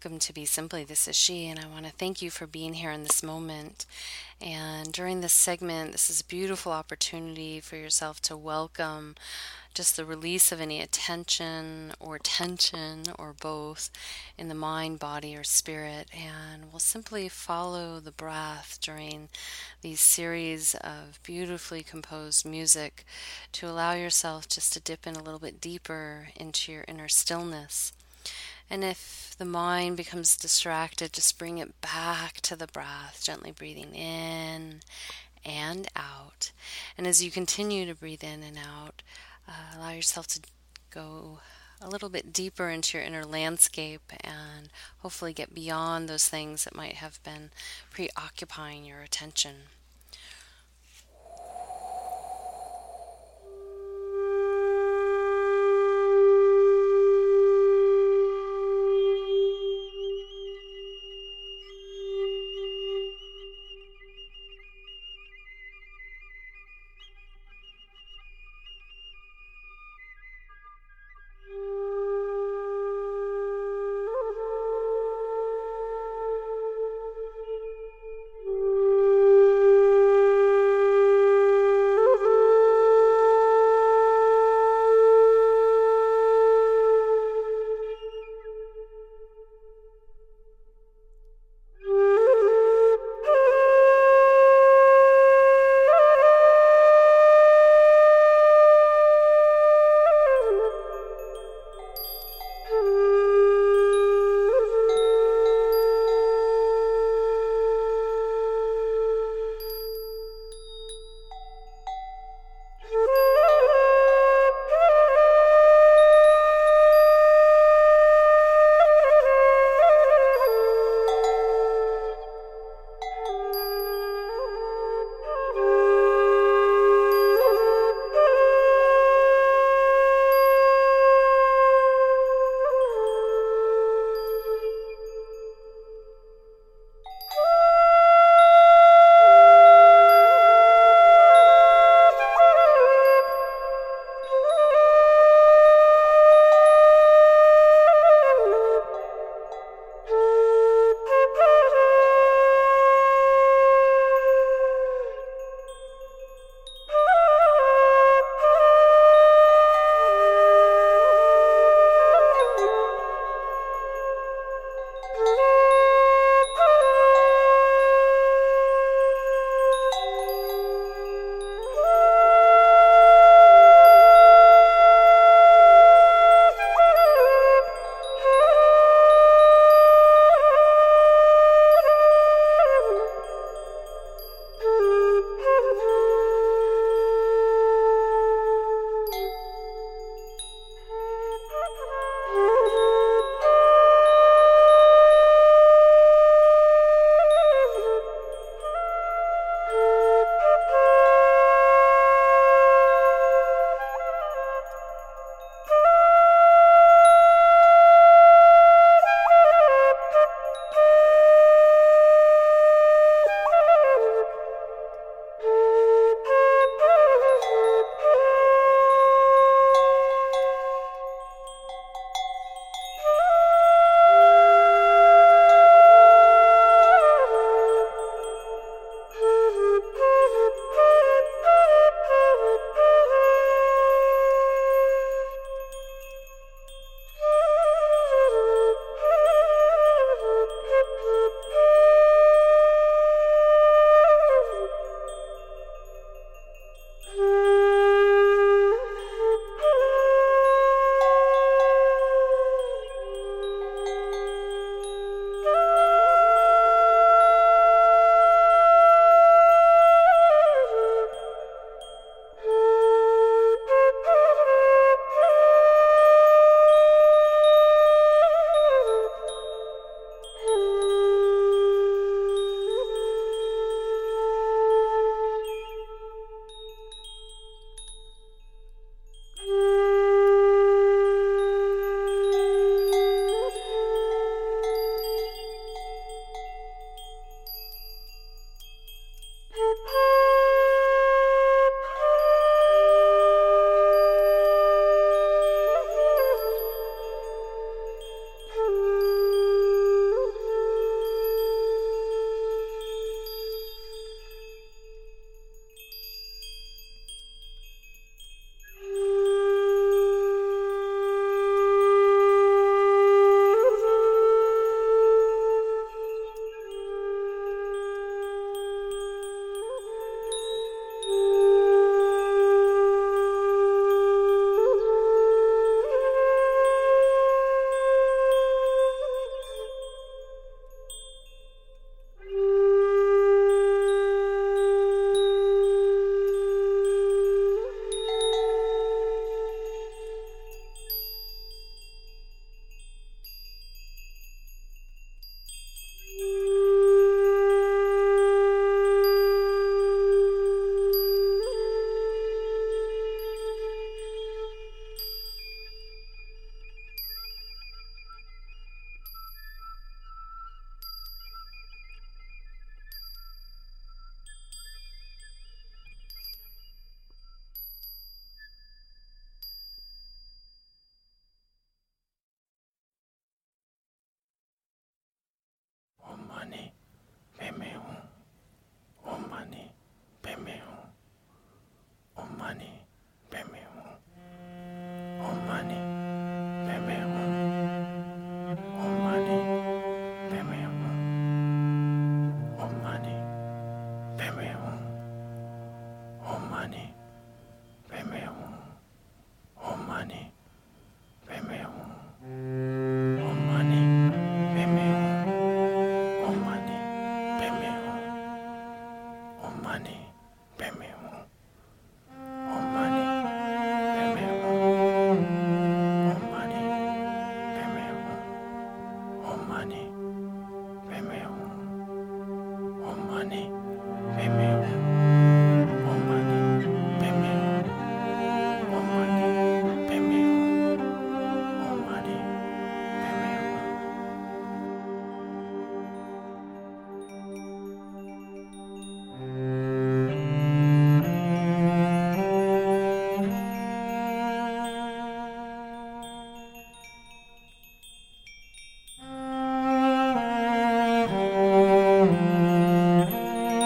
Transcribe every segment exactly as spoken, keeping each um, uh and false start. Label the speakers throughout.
Speaker 1: welcome to Be Simply. This is she, and I want to thank you for being here in this moment. And during this segment, this is a beautiful opportunity for yourself to welcome just the release of any attention or tension or both in the mind, body, or spirit. And we'll simply follow the breath during these series of beautifully composed music to allow yourself just to dip in a little bit deeper into your inner stillness. And if the mind becomes distracted, just bring it back to the breath, gently breathing in and out. And as you continue to breathe in and out, uh, allow yourself to go a little bit deeper into your inner landscape and hopefully get beyond those things that might have been preoccupying your attention.
Speaker 2: Mani Padme Hum. Om Mani Padme Hum. Om Mani Padme Hum. Om Mani Padme Hum.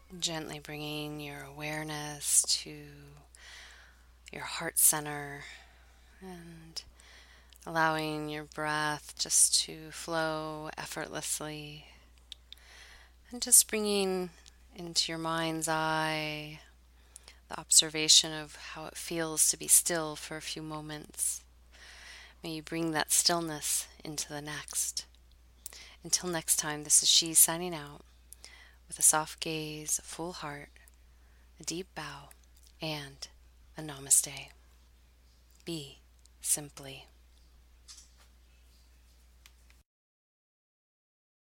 Speaker 1: Gently bringing your awareness to your heart center and allowing your breath just to flow effortlessly, and just bringing into your mind's eye the observation of how it feels to be still for a few moments. May you bring that stillness into the next. Until next time, this is She signing out with a soft gaze, a full heart, a deep bow, and a namaste. Be simply.